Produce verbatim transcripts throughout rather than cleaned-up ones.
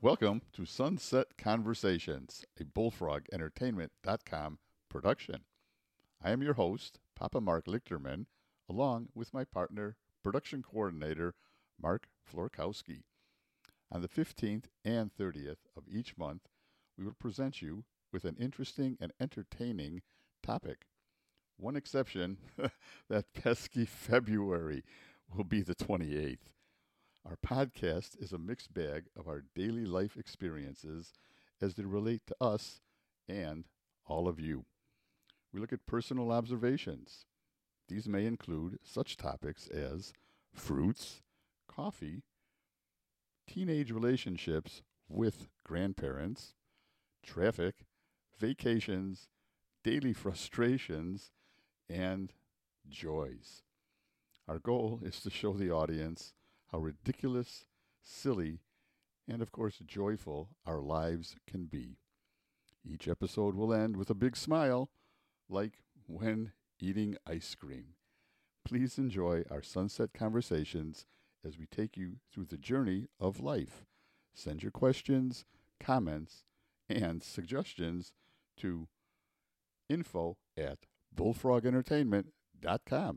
Welcome to Sunset Conversations, a bullfrog entertainment dot com production. I am your host, Papa Mark Lichterman, along with my partner, production coordinator, Mark Florkowski. On the fifteenth and thirtieth of each month, we will present you with an interesting and entertaining topic. One exception, that pesky February will be the twenty-eighth. Our podcast is a mixed bag of our daily life experiences as they relate to us and all of you. We look at personal observations. These may include such topics as fruits, coffee, teenage relationships with grandparents, traffic, vacations, daily frustrations, and joys. Our goal is to show the audience how ridiculous, silly, and of course joyful our lives can be. Each episode will end with a big smile, like when eating ice cream. Please enjoy our Sunset Conversations as we take you through the journey of life. Send your questions, comments, and suggestions to info at bullfrog entertainment dot com.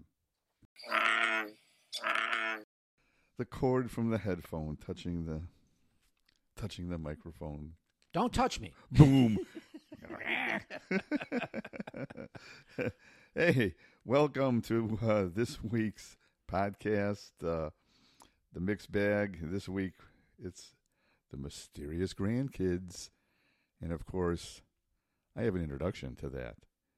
The cord from the headphone touching the touching the microphone. Don't touch me. Boom. Hey, welcome to uh, this week's podcast, uh, The Mixed Bag. This week, it's the mysterious grandkids. And, of course, I have an introduction to that.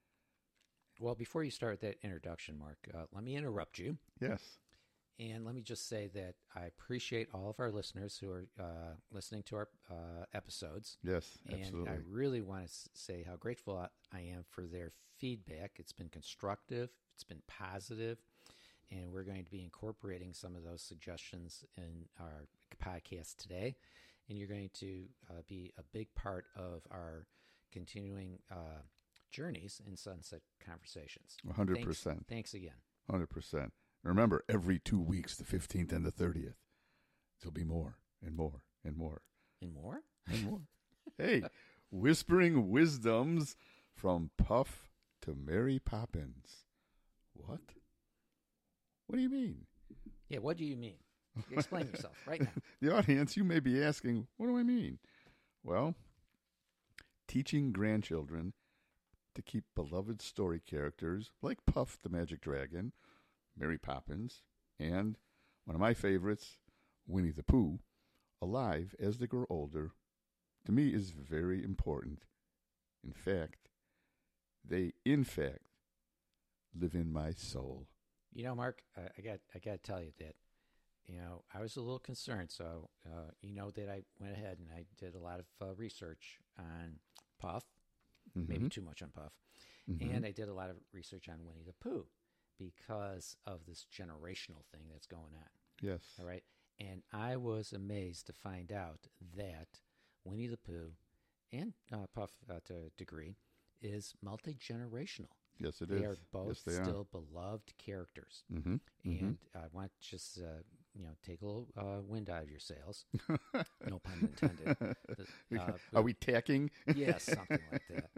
Well, before you start that introduction, Mark, uh, let me interrupt you. Yes. And let me just say that I appreciate all of our listeners who are uh, listening to our uh, episodes. Yes, and absolutely. I really want to say how grateful I am for their feedback. It's been constructive. It's been positive. And we're going to be incorporating some of those suggestions in our podcast today. And you're going to uh, be a big part of our continuing uh, journeys in Sunset Conversations. one hundred percent. Thanks, thanks again. one hundred percent. Remember, every two weeks, the fifteenth and the thirtieth, there'll be more and more and more. And more? And more. Hey, whispering wisdoms from Puff to Mary Poppins. What? What do you mean? Yeah, what do you mean? Explain yourself right now. The audience, you may be asking, what do I mean? Well, teaching grandchildren to keep beloved story characters like Puff the Magic Dragon, Mary Poppins, and one of my favorites, Winnie the Pooh, alive as they grow older, to me is very important. In fact, they, in fact, live in my soul. You know, Mark, I, I got I got to tell you that, you know, I was a little concerned. So, uh, you know, that I went ahead and I did a lot of uh, research on Puff, mm-hmm. maybe too much on Puff, mm-hmm. and I did a lot of research on Winnie the Pooh, because of this generational thing that's going on. Yes. All right. And I was amazed to find out that Winnie the Pooh and uh, Puff, uh, to a degree, is multi-generational. Yes, it they is. They are both yes, they still are. beloved characters. Mm-hmm. And mm-hmm. I want to just, uh, you know, take a little uh, wind out of your sails. No pun intended. Uh, are we tacking? Yes, something like that.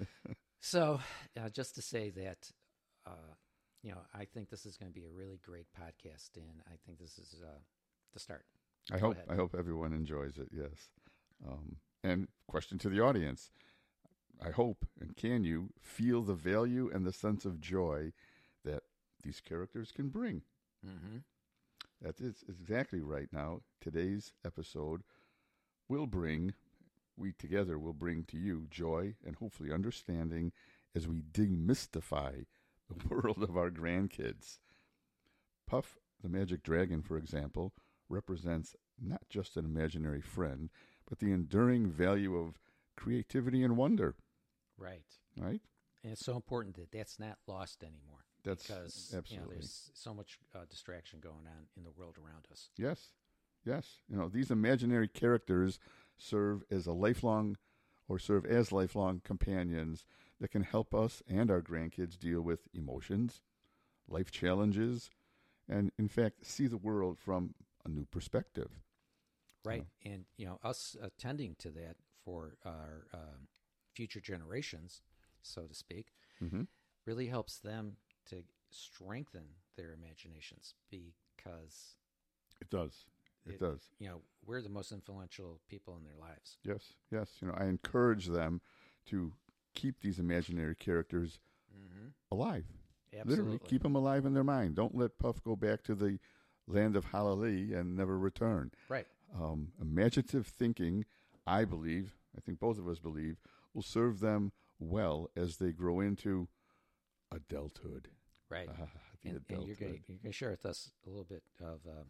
So uh, just to say that, uh, you know, I think this is going to be a really great podcast, and I think this is uh, the start. I Go hope ahead. I hope everyone enjoys it. Yes. Um, and question to the audience: I hope and can you feel the value and the sense of joy that these characters can bring? Mm-hmm. That is exactly right. Now, today's episode will bring, we together will bring to you joy and hopefully understanding as we demystify the world of our grandkids. Puff the Magic Dragon, for example, represents not just an imaginary friend, but the enduring value of creativity and wonder. Right. Right? And it's so important that that's not lost anymore. That's because absolutely. You know, there's so much uh, distraction going on in the world around us. Yes. Yes. You know, these imaginary characters serve as a lifelong or serve as lifelong companions that can help us and our grandkids deal with emotions, life challenges, and in fact, see the world from a new perspective. Right. So. And, you know, us attending to that for our um, future generations, so to speak, mm-hmm. really helps them to strengthen their imaginations because it does. It, it does. You know, we're the most influential people in their lives. Yes, yes. You know, I encourage them to keep these imaginary characters mm-hmm. alive. Absolutely. Literally, keep them alive in their mind. Don't let Puff go back to the land of Hallelujah and never return. Right. Um, imaginative thinking, I believe, I think both of us believe, will serve them well as they grow into adulthood. Right. Uh, the and, adulthood. and you're going to share with us a little bit of uh,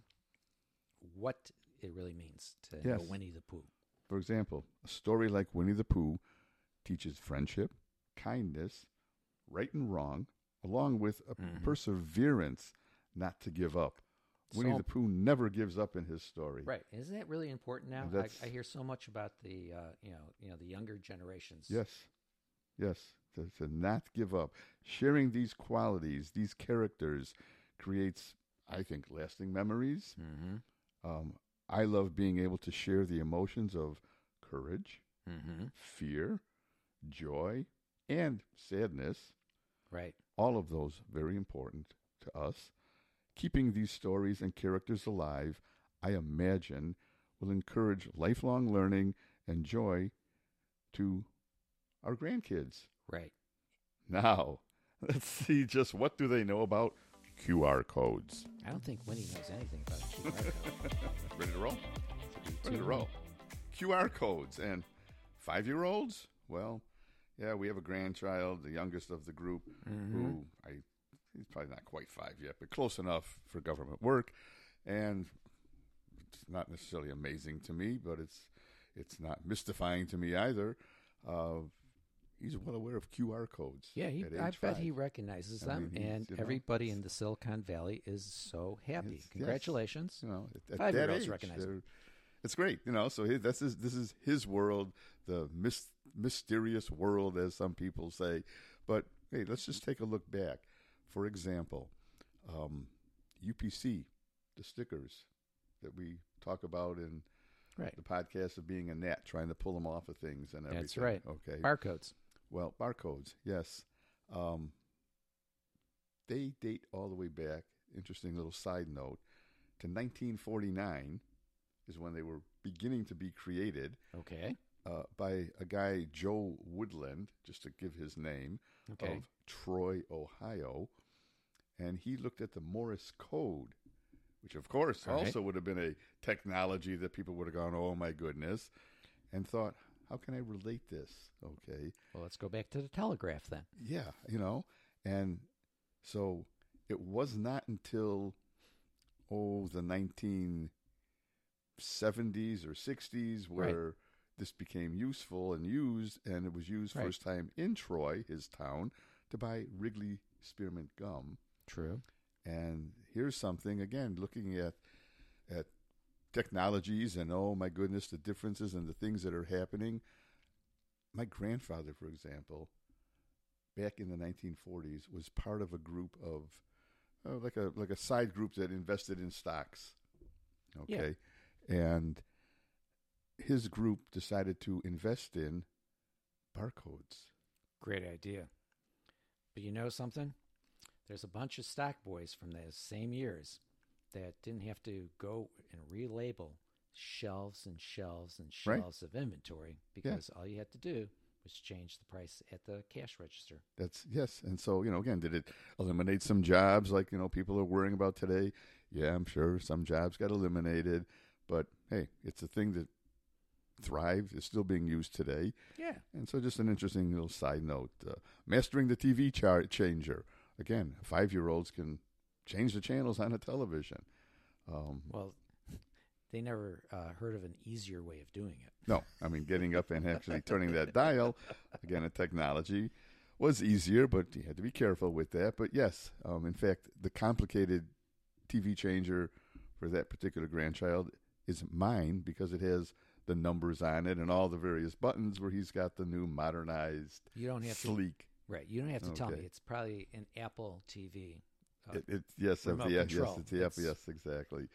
what it really means to yes. know Winnie the Pooh. For example, a story like Winnie the Pooh teaches friendship, kindness, right and wrong, along with a mm-hmm. perseverance not to give up. So, Winnie the Pooh never gives up in his story. Right. Isn't that really important now? I, I hear so much about the uh, you know you know the younger generations. Yes, yes, to, to not give up. Sharing these qualities, these characters, creates, I think, lasting memories. Mm-hmm. Um, I love being able to share the emotions of courage, mm-hmm. fear, joy, and sadness. Right. All of those very important to us. Keeping these stories and characters alive, I imagine, will encourage lifelong learning and joy to our grandkids. Right. Now, let's see just what do they know about Q R codes. I don't think Winnie knows anything about Q R codes. Ready to roll? Ready to roll. Q R codes. And five-year-olds? Well, yeah, we have a grandchild, the youngest of the group, mm-hmm. who I... He's probably not quite five yet, but close enough for government work. And it's not necessarily amazing to me, but it's it's not mystifying to me either. Uh, he's well aware of Q R codes. Yeah, he, I bet five. he recognizes I them, mean, and you know, everybody in the Silicon Valley is so happy. Yes, Congratulations. Yes. You know, at, at Five-year-olds that age, recognize them. It's great, you know. So he, that's his, this is his world, the mis- mysterious world, as some people say. But hey, let's just take a look back. For example, um, U P C, the stickers that we talk about in right. the podcast of being a gnat, trying to pull them off of things and everything. That's right. Okay. Barcodes. Well, barcodes, yes. Um, they date all the way back, interesting little side note, to nineteen forty-nine is when they were beginning to be created. Okay. Uh, by a guy, Joe Woodland, just to give his name, okay. of Troy, Ohio. And he looked at the Morse code, which, of course, All also right. would have been a technology that people would have gone, oh, my goodness, and thought, how can I relate this? Okay. Well, let's go back to the telegraph then. Yeah, you know, and so it was not until, oh, the nineteen seventies or sixties where right. this became useful and used, and it was used right. first time in Troy, his town, to buy Wrigley Spearmint gum. True. And here's something, again, looking at at technologies and, oh, my goodness, the differences and the things that are happening. My grandfather, for example, back in the nineteen forties, was part of a group of, uh, like a like a side group that invested in stocks. Okay. Yeah. And his group decided to invest in barcodes. Great idea. But you know something? There's a bunch of stock boys from those same years that didn't have to go and relabel shelves and shelves and shelves right. of inventory because yeah. all you had to do was change the price at the cash register. That's yes. And so, you know, again, did it eliminate some jobs like, you know, people are worrying about today? Yeah, I'm sure some jobs got eliminated, but hey, it's a thing that thrived, is still being used today. Yeah. And so just an interesting little side note, uh, mastering the T V char- changer. Again, five-year-olds can change the channels on a television. Um, well, they never uh, heard of an easier way of doing it. No, I mean, getting up and actually turning that dial, again, a technology, was easier, but you had to be careful with that. But yes, um, in fact, the complicated T V changer for that particular grandchild is mine because it has the numbers on it and all the various buttons where he's got the new modernized, you don't have sleek. To, right, you don't have to okay. tell me. It's probably an Apple T V. Uh, it, it, yes, remote the, yes, control. it's the It's, Apple, yes, exactly.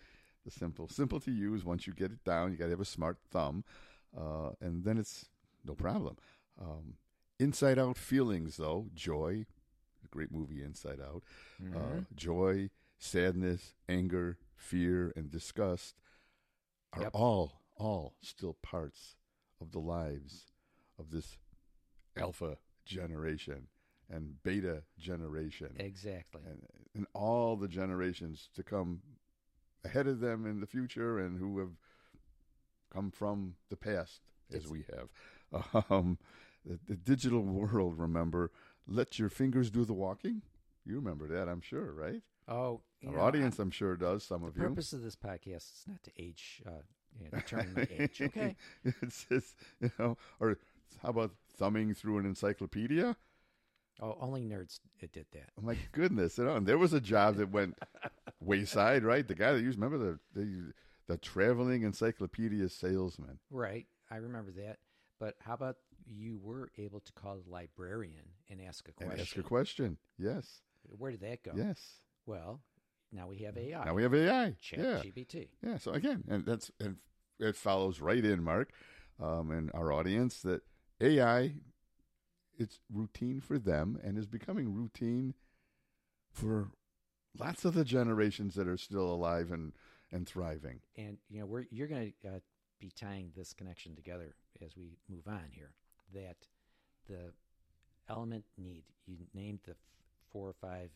the simple, simple to use. Once you get it down, you got to have a smart thumb, uh, and then it's no problem. Um, Inside Out feelings, though, joy, a great movie, Inside Out, Mm-hmm. uh, joy, sadness, anger, fear, and disgust are Yep. all, all still parts of the lives of this alpha generation and beta generation, Exactly. and, and all the generations to come ahead of them in the future and who have come from the past, as It's- we have. Um, the, the digital world, remember, let your fingers do the walking. You remember that, I'm sure, right? Oh, you Our know, audience, I'm sure, does, some The of you. purpose of this podcast is not to age, uh, you know, determine my age. Okay. It's just, you know, or how about thumbing through an encyclopedia? Oh, only nerds uh, did that. Oh my goodness, you know, and there was a job that went wayside, right? The guy that used, remember the the, the traveling encyclopedia salesman. Right. I remember that. But how about you were able to call the librarian and ask a And question? ask a question. Yes, Where did that go? yes. Well, now we have A I. Now we have A I. Chat Yeah, G P T. yeah. So again, and that's and it follows right in, Mark, um, and our audience that A I, it's routine for them and is becoming routine for lots of the generations that are still alive and and thriving. And you know, we're you're going to uh, be tying this connection together as we move on here. That the element need, you named the f- four or five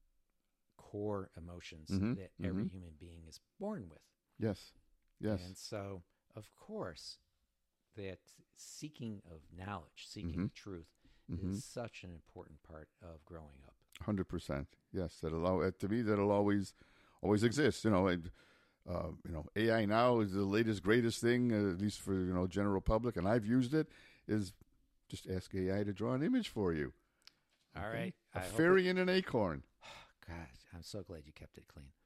core emotions Mhm, that every mhm. human being is born with. Yes, yes. And so, of course, that seeking of knowledge, seeking Mhm. the truth, Mhm. is such an important part of growing up. Hundred percent. Yes, that'll al- to me that'll always always exist. You know, and uh, you know, A I now is the latest greatest thing, uh, at least for you know general public, and I've used it. Is just ask A I to draw an image for you. All Okay? right. a I hope fairy and an acorn. God, I'm so glad you kept it clean.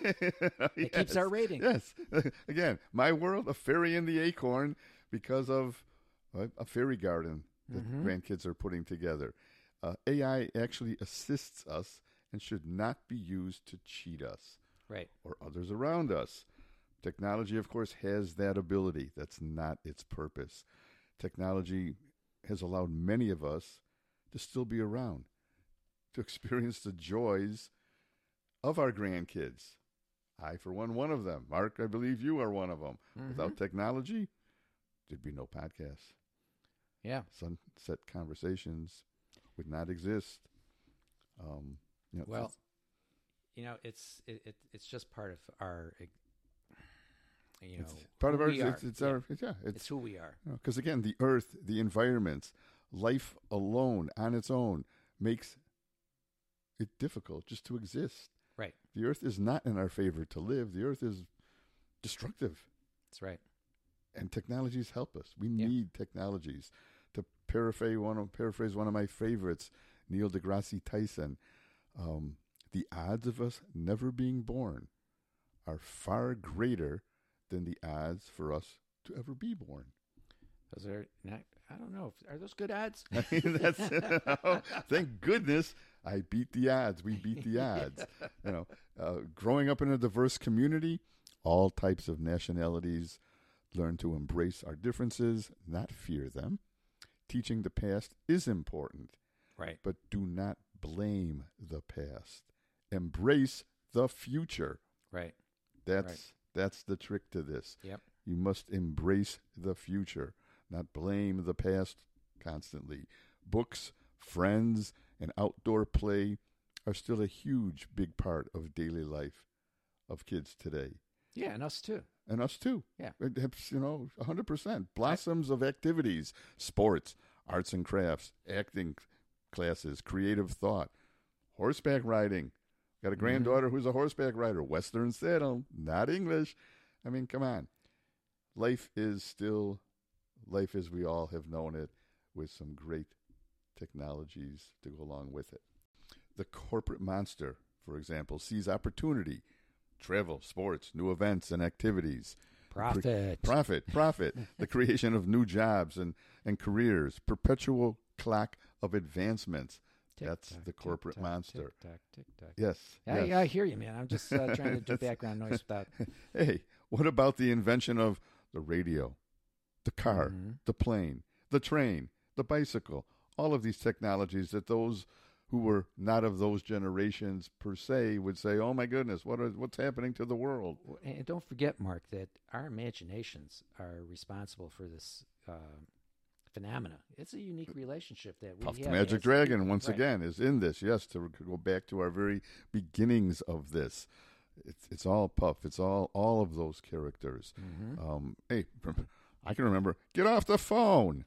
It It keeps our rating. Yes. Again, my world, a fairy and the acorn, because of uh, a fairy garden that Mhm. grandkids are putting together. Uh, A I actually assists us and should not be used to cheat us Right. or others around us. Technology, of course, has that ability. That's not its purpose. Technology has allowed many of us to still be around, to experience the joys of our grandkids. I, for one, one of them. Mark, I believe you are one of them. Mhm. Without technology, there'd be no podcasts. Yeah. Sunset Conversations would not exist. Um, you know, Well, it's- you know, it's it, it it's just part of our, uh, you know, it's part of who our. we are. It's, it's Yeah. our. It's, yeah, It's it's who we are. because again, the earth, the environments, life alone on its own makes it difficult just to exist. Right. The earth is not in our favor to live. The earth is destructive. That's right. And technologies help us. We Yeah. need technologies. To paraphrase one of paraphrase one of my favorites, Neil deGrasse Tyson, um, the odds of us never being born are far greater than the odds for us to ever be born. Those are not. I don't know. If, are those good odds? I mean, that's oh, thank goodness I beat the odds. We beat the odds. You know, uh, growing up in a diverse community, all types of nationalities learn to embrace our differences, not fear them. Teaching the past is important, Right. but do not blame the past. Embrace the future. Right. That's Right. that's the trick to this. Yep. You must embrace the future, not blame the past constantly. Books, friends, and outdoor play are still a huge, big part of daily life of kids today. Yeah, and us too. And us too. Yeah. It- it's, you know, one hundred percent. Blossoms of activities, sports, arts and crafts, acting classes, creative thought, horseback riding. Got a Mhm. granddaughter who's a horseback rider, Western saddle, not English. I mean, come on. Life is still life as we all have known it, with some great technologies to go along with it. The corporate monster, for example, sees opportunity, travel, sports, new events and activities. Profit. Profit, profit, the creation of new jobs and, and careers, perpetual clock of advancements. Tick That's tock, the tick corporate tock, monster. Tick tock, tick tock. Yes. Yeah, yes. yeah, I hear you, man. I'm just uh, trying to do That's- background noise without. Hey, what about the invention of the radio, the car, Mhm. the plane, the train, the bicycle? All of these technologies that those who were not of those generations per se would say, "Oh my goodness, what is what's happening to the world?" W- And don't forget, Mark, that our imaginations are responsible for this uh, phenomena. It's a unique relationship that we Puff the have Magic as Dragon, people. once Right. again, is in this. Yes, to go back to our very beginnings of this. It's it's all Puff. It's all all of those characters. Mhm. Um, hey, I can remember. Get off the phone.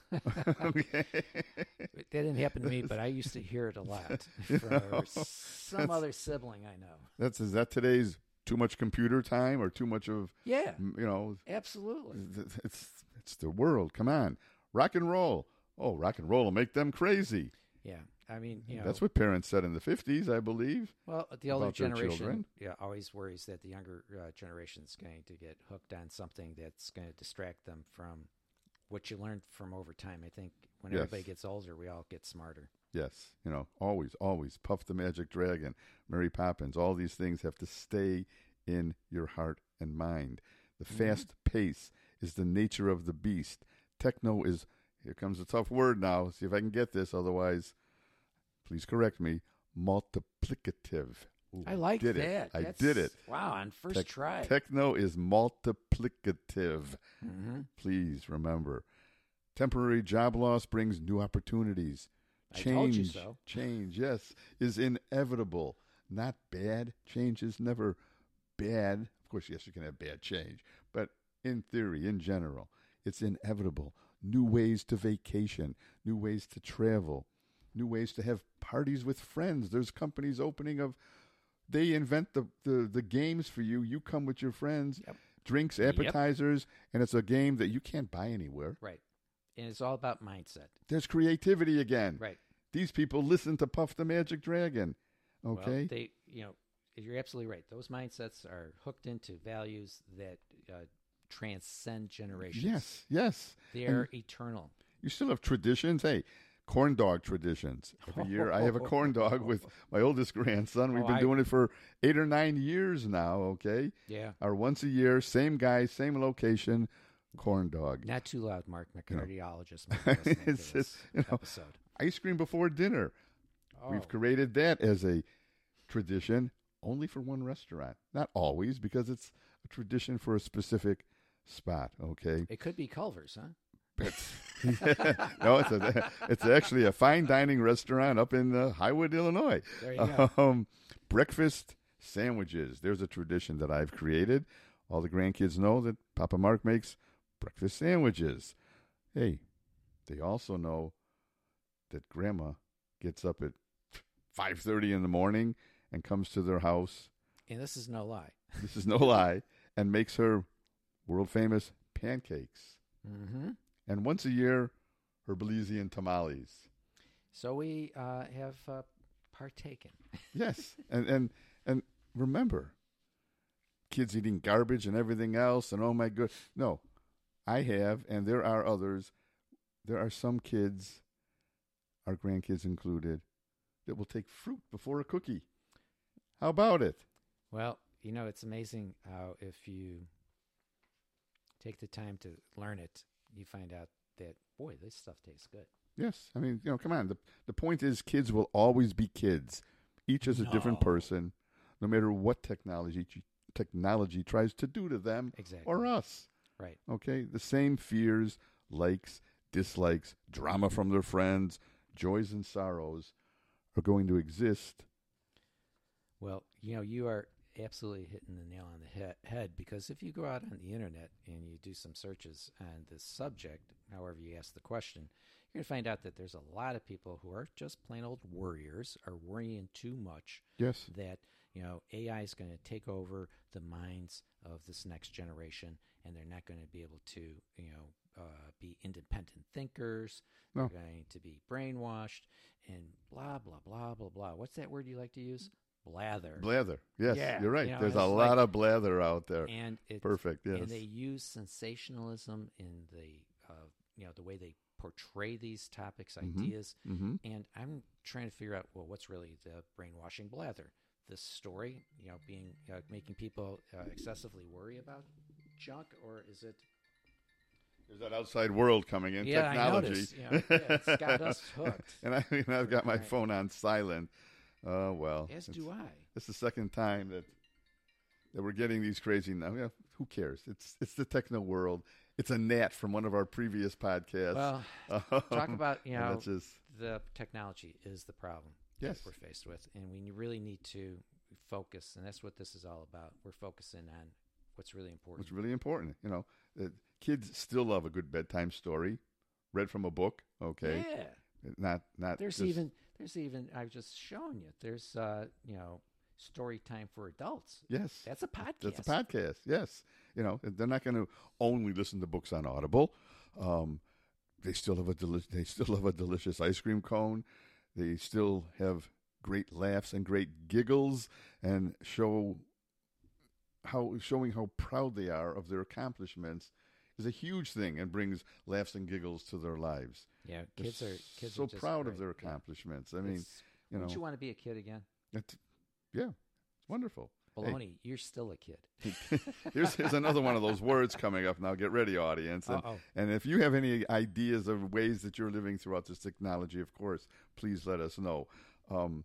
Okay. That didn't happen to me, but I used to hear it a lot You from know, some that's- other sibling I know. That's is that today's too much computer time or too much of Yeah, m- you know? absolutely. th- It's it's the world. Come on, rock and roll. Oh, rock and roll will make them crazy. Yeah, I mean, you know, That's what parents said in the fifties, I believe. well, the older about their generation, children. yeah, always worries that the younger uh, generation is going to get hooked on something that's going to distract them from what you learned from over time. I think when Yes. everybody gets older, we all get smarter. Yes, you know, always, always Puff the Magic Dragon, Mary Poppins. All these things have to stay in your heart and mind. The Mhm. fast pace is the nature of the beast. Techno is, here comes a tough word now. See if I can get this. Otherwise, please correct me. Multiplicative. Ooh, I like did that. It. I That's- did it. Wow, on first Tech- try. Techno is multiplicative. hmm Please remember. Temporary job loss brings new opportunities. I Change, told you so. change, yes, is inevitable. Not bad. Change is never bad. Of course, yes, you can have bad change, but in theory, in general, it's inevitable. New ways to vacation, new ways to travel, new ways to have parties with friends. There's companies opening of, they invent the, the, the games for you. You come with your friends, Yep. drinks, Yep. appetizers, and it's a game that you can't buy anywhere. Right. And it's all about mindset. There's creativity again. Right. These people listen to Puff the Magic Dragon. Okay? Well, they, you know, you're absolutely right. Those mindsets are hooked into values that uh, transcend generations. yes, yes. They are eternal. You still have traditions. Hey, corn dog traditions. Every year I have a corn dog with my oldest grandson. We've Oh, been I- doing it for eight or nine years now, okay? Yeah. Our once a year, same guy, same location, corn dog. Not too loud, Mark. My You know. cardiologist might be listening to It's this just, you know, episode. Ice cream before dinner. Oh, We've created that as a tradition only for one restaurant. Not always, because it's a tradition for a specific spot, okay? it could be Culver's, huh? It's, no, it's a, it's actually a fine dining restaurant up in uh, Highwood, Illinois. There you go. Um, breakfast sandwiches. There's a tradition that I've created. All the grandkids know that Papa Mark makes breakfast sandwiches. Hey, they also know that Grandma gets up at five thirty in the morning and comes to their house. And this is no lie. This is no lie, and makes her world famous pancakes. Mm-hmm. And once a year, her Belizean tamales. So we uh, have uh, partaken. Yes, and and and remember, kids eating garbage and everything else, and oh my good, no, I have, and there are others. There are some kids, our grandkids included, that will take fruit before a cookie. How about it? Well, you know, it's amazing how if you take the time to learn it, you find out that, boy, this stuff tastes good. Yes, I mean, you know, come on. The the point is, kids will always be kids. Each is a different No. person, no matter what technology technology tries to do to them Exactly. or us. Right. Okay, the same fears, likes, dislikes, drama from their friends, joys and sorrows are going to exist. Well, you know, you are absolutely hitting the nail on the he- head because if you go out on the internet and you do some searches on this subject, however you ask the question, you're going to find out that there's a lot of people who are just plain old worriers, are worrying too much Yes. that, you know, A I is going to take over the minds of this next generation and they're not going to be able to, you know, uh, be independent thinkers. No. They're going to be brainwashed and blah, blah, blah, blah, blah. What's that word you like to use? Blather. Blather. Yes, Yeah, you're right. you know, There's it's a like- lot of blather out there. And it, Perfect, yes. and they use sensationalism in the uh, you know, the way they portray these topics, Mhm. ideas, Mm-hmm. and I'm trying to figure out, well, what's really the brainwashing blather? This story, you know, being uh, making people uh, excessively worry about junk, or is it? There's that outside world coming in, Yeah, technology. I noticed. You know, yeah, it's got us hooked. And I mean, I've got my Right. phone on silent. Oh, well. As it's, do I. it's the second time that that we're getting these crazy now. Yeah, who cares? It's it's the techno world. It's a gnat from one of our previous podcasts. Well, Um, talk about, you and know, that's just, the technology is the problem yes. that we're faced with, and we really need to focus, and that's what this is all about. We're focusing on what's really important. It's really important. You know, the kids still love a good bedtime story, read from a book. Okay, Yeah. not not. There's just, even there's even I've just shown you. There's uh you know story time for adults. yes. That's a podcast. That's a podcast. Yes, you know they're not going to only listen to books on Audible. Um, they still have a deli- they still have a delicious ice cream cone. They still have great laughs and great giggles, and show how showing how proud they are of their accomplishments is a huge thing and brings laughs and giggles to their lives. Yeah, They're kids are kids so are just proud great. of their Yeah. accomplishments. I mean, It's- you know, wouldn't you want to be a kid again? it's, yeah, it's wonderful. Baloney, you're still a kid. Here's, here's another one of those words coming up now. Get ready, audience. And, Uh-oh. and if you have any ideas of ways that you're living throughout this technology, of course, please let us know. Um,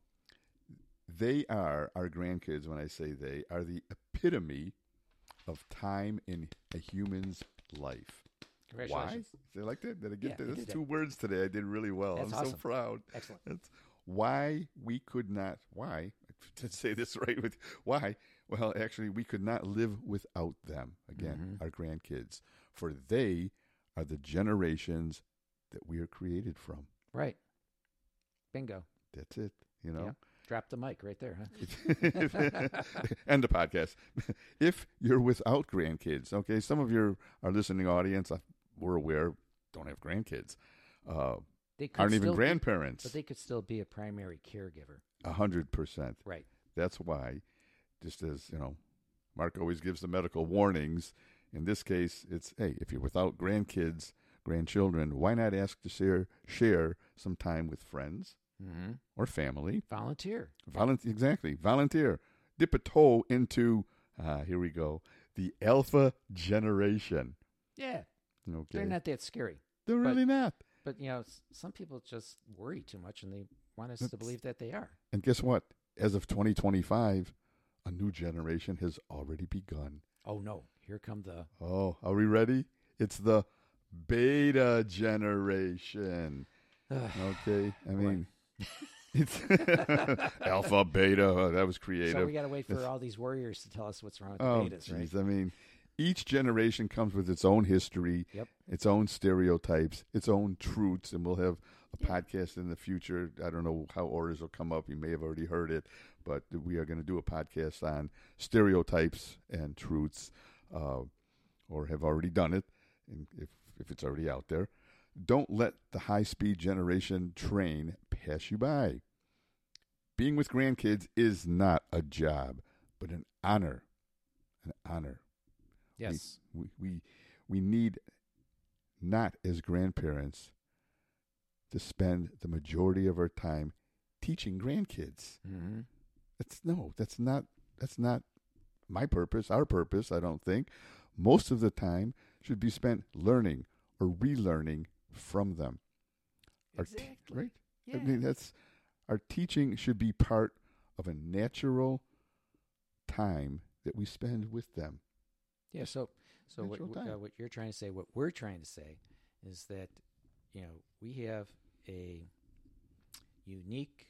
they are, our grandkids, when I say they, are the epitome of time in a human's life. Why? Congratulations. They like that? Did I get Yeah, that? you That's did two words today. I did really well. That's I'm so awesome. proud. Excellent. That's why we could not, why, to say this right with, why, well, actually, we could not live without them. Again, Mhm. our grandkids. For they are the generations that we are created from. Right. Bingo. That's it, you know? Yeah. Drop the mic right there, huh? End the podcast. If you're without grandkids, okay, some of your our listening audience, I- we're aware, don't have grandkids, uh, They could aren't even still be- grandparents. but they could still be a primary caregiver. A hundred percent. Right. That's why, just as, you know, Mark always gives the medical warnings, in this case, it's, hey, if you're without grandkids, grandchildren, why not ask to share, share some time with friends Mm-hmm. or family? Volunteer. Volunteer, exactly. Volunteer. Dip a toe into, ah, here we go, the alpha generation. Yeah. Okay. They're not that scary. They're but- really not. But, you know, s- some people just worry too much, and they want us to That's- believe that they are. And guess what? As of twenty twenty-five, a new generation has already begun. Oh, no. Here come the... Oh, are we ready? It's the beta generation. Okay. I mean, it's alpha, beta. Oh, that was creative. So we got to wait for It's- all these warriors to tell us what's wrong with the Oh, betas, right? jeez. I mean, each generation comes with its own history, Yep. its own stereotypes, its own truths, and we'll have a podcast in the future. I don't know how orders will come up. You may have already heard it, but we are going to do a podcast on stereotypes and truths, uh, or have already done it, and if if it's already out there. Don't let the high-speed generation train pass you by. Being with grandkids is not a job, but an honor. An honor. Yes. We, we we need not as grandparents to spend the majority of our time teaching grandkids. Mm-hmm. That's no, that's not that's not my purpose, our purpose, I don't think. Most of the time should be spent learning or relearning from them. Our t- Exactly. right? Yeah. I mean, that's our teaching should be part of a natural time that we spend with them. Yeah, so so what, Natural uh, time. what you're trying to say, what we're trying to say, is that, you know, we have a unique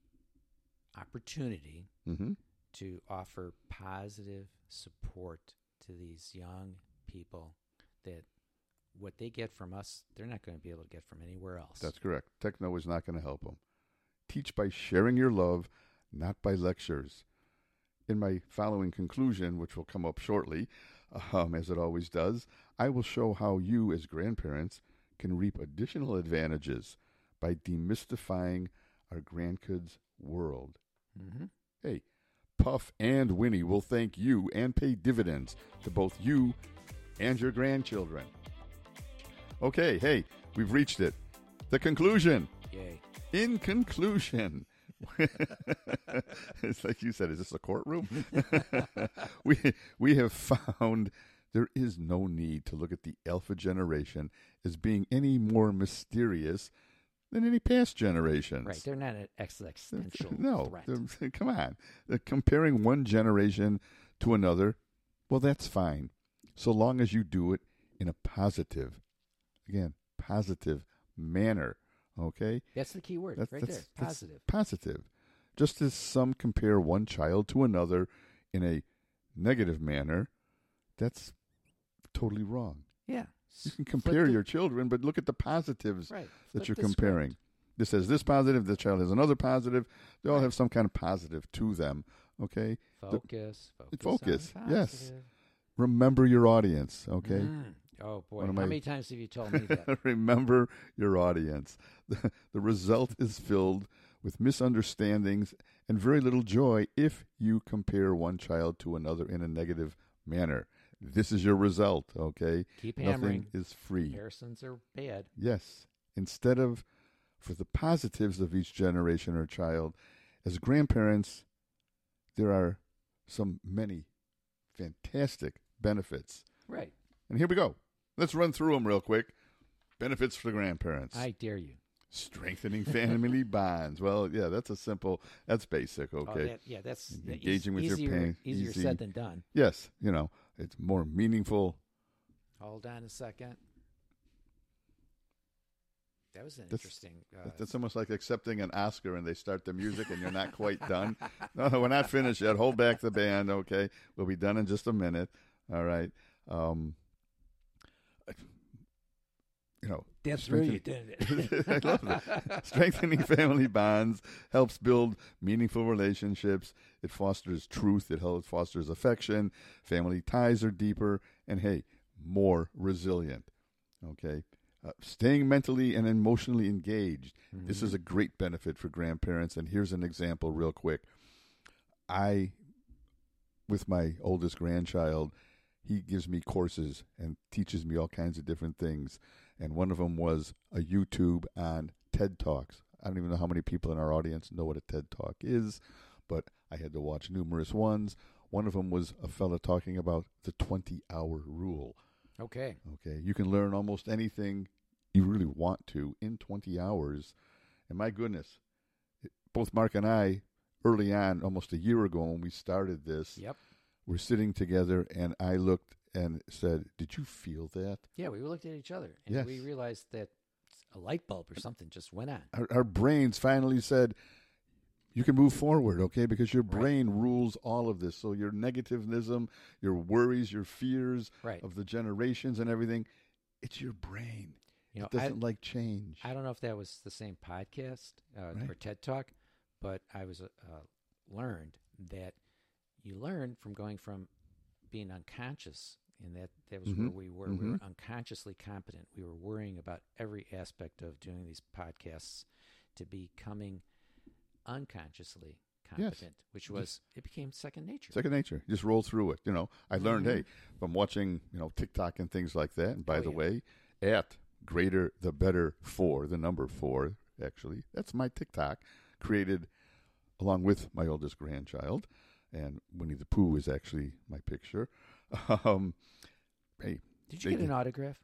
opportunity Mm-hmm. to offer positive support to these young people that what they get from us, they're not going to be able to get from anywhere else. That's correct. Techno is not going to help them. Teach by sharing your love, not by lectures. In my following conclusion, which will come up shortly, um, as it always does, I will show how you, as grandparents, can reap additional advantages by demystifying our grandkids' world. Mm-hmm. Hey, Puff and Winnie will thank you and pay dividends to both you and your grandchildren. Okay, hey, we've reached it. The conclusion. Yay. In conclusion, it's like you said, is this a courtroom? we we have found there is no need to look at the alpha generation as being any more mysterious than any past generations. Right. They're not an existential no, threat. Come on. They're comparing one generation to another, well, that's fine. So long as you do it in a positive, again, positive manner. Okay? That's the key word that's, right that's, there. that's Positive. Positive. Just as some compare one child to another in a negative manner, that's totally wrong. Yeah. You can compare the, your children, but look at the positives right. that you're the comparing. script. This has this positive, this child has another positive. They all right. have some kind of positive to them. Okay? Focus. The, focus. Focus. Yes. Remember your audience. Okay? Mm. Oh, boy. How my, many times have you told me that? Remember your audience. The, the result is filled with misunderstandings and very little joy if you compare one child to another in a negative manner. This is your result, okay? Keep hammering. Nothing is free. Comparisons are bad. Yes. Instead of for the positives of each generation or child, as grandparents, there are some many fantastic benefits. Right. And here we go. Let's run through them real quick. Benefits for the grandparents. I dare you. Strengthening family bonds. Well, yeah, that's a simple, that's basic, okay? Oh, that, yeah, that's engaging e- with easier, your parents. Easier easy. said than done. Yes, you know, it's more meaningful. Hold on a second. That was an that's, interesting. Uh, that's almost like accepting an Oscar and they start the music and you're not quite done. No, we're not finished yet. Hold back the band, okay? We'll be done in just a minute. All right. Um, you know, that's where you did it. I love it. Strengthening family bonds helps build meaningful relationships. It fosters truth. It helps fosters affection. Family ties are deeper, and hey, more resilient. Okay, uh, staying mentally and emotionally engaged. Mm-hmm. This is a great benefit for grandparents. And here's an example, real quick. I, with my oldest grandchild, he gives me courses and teaches me all kinds of different things. And one of them was a YouTube on TED Talks. I don't even know how many people in our audience know what a TED Talk is, but I had to watch numerous ones. One of them was a fella talking about the twenty-hour rule. Okay. Okay. You can learn almost anything you really want to in twenty hours. And my goodness, both Mark and I, early on, almost a year ago when we started this, yep. we're sitting together, and I looked and said, did you feel that? Yeah, we looked at each other, and yes. we realized that a light bulb or something just went on. Our, our brains finally said, you can move forward, okay, because your brain right. rules all of this. So your negativism, your worries, your fears right. of the generations and everything, it's your brain. You know, it doesn't I, like change. I don't know if that was the same podcast uh, right. or TED Talk, but I was uh, learned that you learn from going from being unconscious, and that, that was mm-hmm. where we were. Mm-hmm. We were unconsciously competent. We were worrying about every aspect of doing these podcasts to becoming unconsciously competent, yes. which was, it became second nature. Second nature. Just roll through it. You know, I learned, mm-hmm. hey, from watching, you know, TikTok and things like that. And by oh, the yeah. way, at greater the better for, the number four, actually, that's my TikTok, created along with my oldest grandchild. And Winnie the Pooh is actually my picture. Um, hey, did you get an autograph?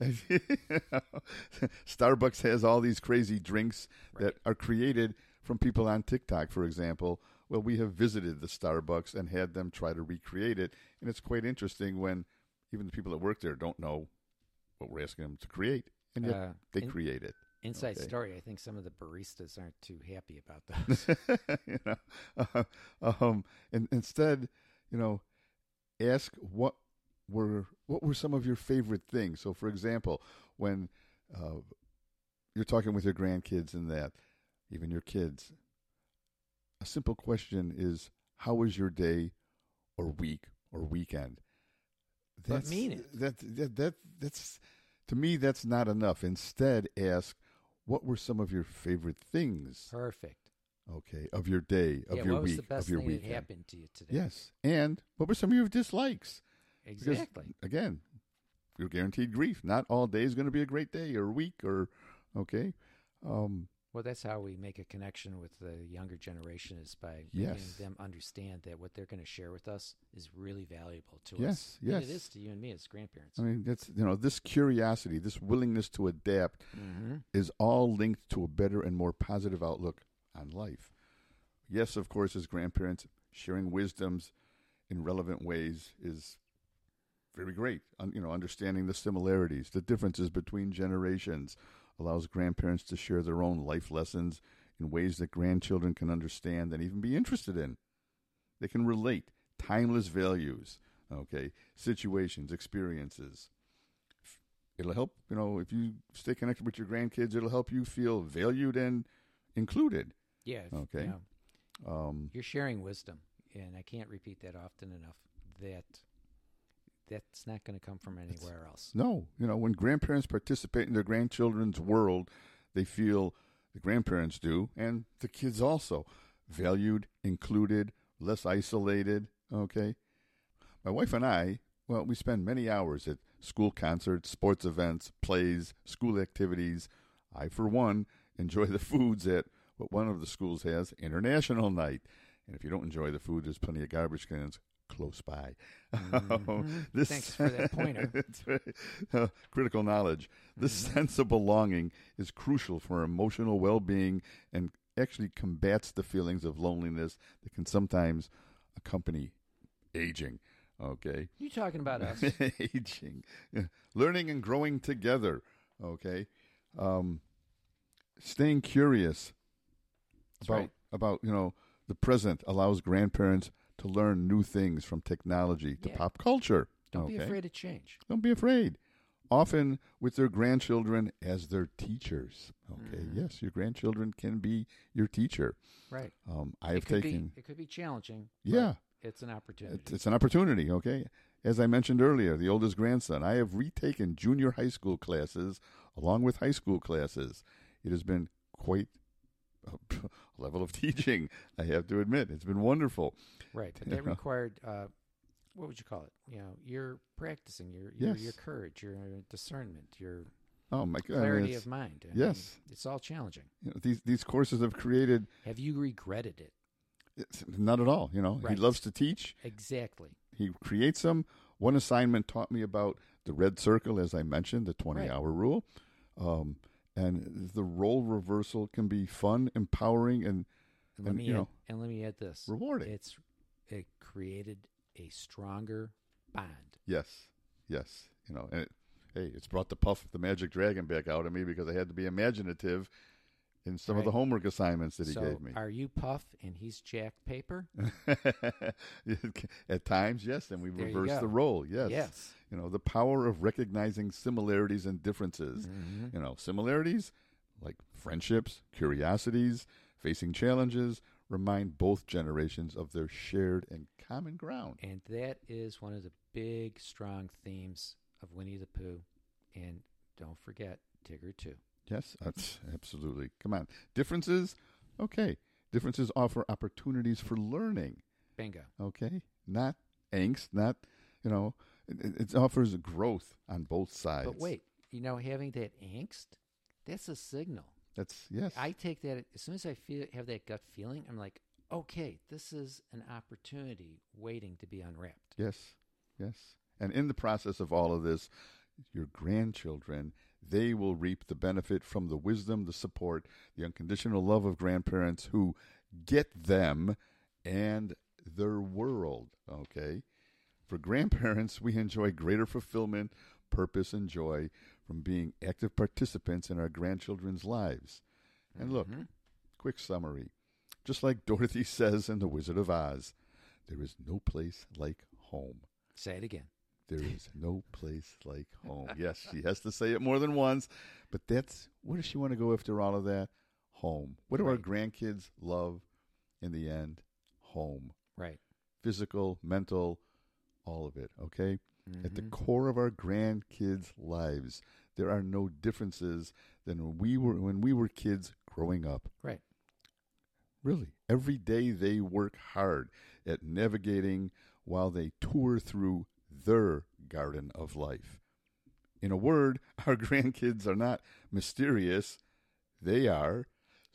Starbucks has all these crazy drinks right. that are created from people on TikTok, for example. Well, we have visited the Starbucks and had them try to recreate it. And it's quite interesting when even the people that work there don't know what we're asking them to create. And yet uh, they in, create it. Inside okay. story, I think some of the baristas aren't too happy about those. you know, uh, um, and instead, you know, ask what were what were some of your favorite things. So, for example, when uh, you're talking with your grandkids and that, even your kids, a simple question is, how was your day or week or weekend? That's, but mean it. That, that, that, that's, to me, that's not enough. Instead, ask, what were some of your favorite things? Perfect. Okay, of your day, of yeah, your what was week, the best of your thing weekend. that happened to you today? Yes, and what were some of your dislikes? Exactly. Because, again, you're guaranteed grief. Not all day is going to be a great day or week or, okay. Um, Well, that's how we make a connection with the younger generation is by Yes. making them understand that what they're going to share with us is really valuable to Yes, us. yes. And it is to you and me as grandparents. I mean, that's, you know, this curiosity, this willingness to adapt Mm-hmm. is all linked to a better and more positive outlook on life. Yes, of course, as grandparents, sharing wisdoms in relevant ways is very great. Un- you know, understanding the similarities, the differences between generations allows grandparents to share their own life lessons in ways that grandchildren can understand and even be interested in. They can relate timeless values, okay, situations, experiences. It'll help, you know, if you stay connected with your grandkids, it'll help you feel valued and included. Yeah. if- Okay. you know, Um, you're sharing wisdom, and I can't repeat that often enough. That that's not going to come from anywhere else. no, you know, when grandparents participate in their grandchildren's world, they feel, the grandparents do, and the kids also, valued, included, less isolated, okay? My wife and I, well, we spend many hours at school concerts, sports events, plays, school activities. I, for one, enjoy the foods at what one of the schools has, International Night. And if you don't enjoy the food, there's plenty of garbage cans close by. Mhm. This, Thanks for that pointer. It's very, uh, critical knowledge. This Mhm. sense of belonging is crucial for emotional well-being and actually combats the feelings of loneliness that can sometimes accompany aging. Okay, You talking about us? aging, Yeah. Learning and growing together. Okay, um, staying curious That's about right. about you know the present allows grandparents to learn new things from technology to Yeah. pop culture. Don't be okay? afraid of change. Don't be afraid. Often with their grandchildren as their teachers. Okay, Mhm. yes, your grandchildren can be your teacher. Right. Um, I have it could taken. be it could be challenging. Yeah. but it's an opportunity. It's, it's an opportunity, okay? As I mentioned earlier, the oldest grandson, I have retaken junior high school classes along with high school classes. It has been quite a level of teaching, I have to admit. It's been wonderful. Right, but You that know? required uh, what would you call it? You know, your practicing, your your, Yes. your courage, your discernment, your Oh, my God. clarity it's- of mind. I yes. mean, it's all challenging. You know, these, these courses have created, Have you regretted it? it's not at all, you know. Right. He loves to teach. Exactly. He creates them. One assignment taught me about the red circle, as I mentioned, the twenty-hour rule. Um, and the role reversal can be fun, empowering, and, And let And, me you add, know, and let me add this. rewarding. It's it created a stronger bond. Yes, yes. You know, and it, hey, it's brought the Puff the Magic Dragon back out of me because I had to be imaginative in some of the Right. homework assignments that he so gave me. are you Puff and he's Jack Paper? At times, yes, and we There you reverse go. the role. Yes. Yes. You know, the power of recognizing similarities and differences. Mhm. You know, similarities like friendships, curiosities, facing challenges remind both generations of their shared and common ground. And that is one of the big, strong themes of Winnie the Pooh. And don't forget Tigger, too. Yes, that's absolutely. Come on. Differences, okay. Differences offer opportunities for learning, Bingo. okay? Not angst, not, you know, it, it offers growth on both sides. But wait, you know, having that angst, that's a signal. That's, yes. I take that as soon as I feel have that gut feeling, I'm like, okay, this is an opportunity waiting to be unwrapped. Yes, yes. And in the process of all of this, your grandchildren, they will reap the benefit from the wisdom, the support, the unconditional love of grandparents who get them and their world, okay? For grandparents, we enjoy greater fulfillment, purpose, and joy from being active participants in our grandchildren's lives. And look, Mhm. quick summary. Just like Dorothy says in The Wizard of Oz, there is no place like home. Say it again. There is no place like home. Yes, she has to say it more than once, but that's, where does she want to go after all of that? Home. What do our Right. grandkids love in the end? Home. Right. Physical, mental, all of it, okay? At the Mhm. core of our grandkids' lives, there are no differences than when we were when we were kids growing up. Right. Really, every day they work hard at navigating while they tour through their garden of life. In a word, our grandkids are not mysterious. They are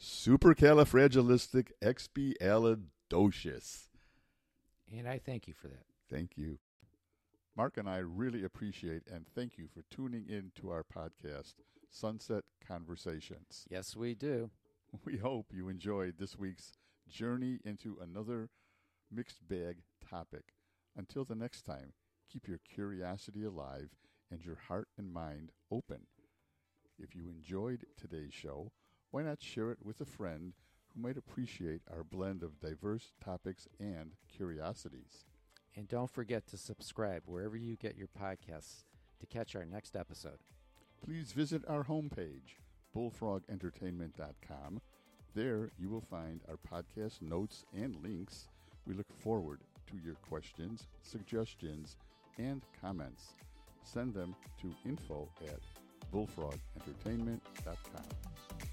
supercalifragilisticexpialidocious. And I thank you for that. Thank you. Mark and I really appreciate and thank you for tuning in to our podcast, Sunset Conversations. Yes, we do. We hope you enjoyed this week's journey into another mixed bag topic. Until the next time, keep your curiosity alive and your heart and mind open. If you enjoyed today's show, why not share it with a friend who might appreciate our blend of diverse topics and curiosities? And don't forget to subscribe wherever you get your podcasts to catch our next episode. Please visit our homepage, bullfrog entertainment dot com. There you will find our podcast notes and links. We look forward to your questions, suggestions, and comments. Send them to info at bullfrog entertainment dot com.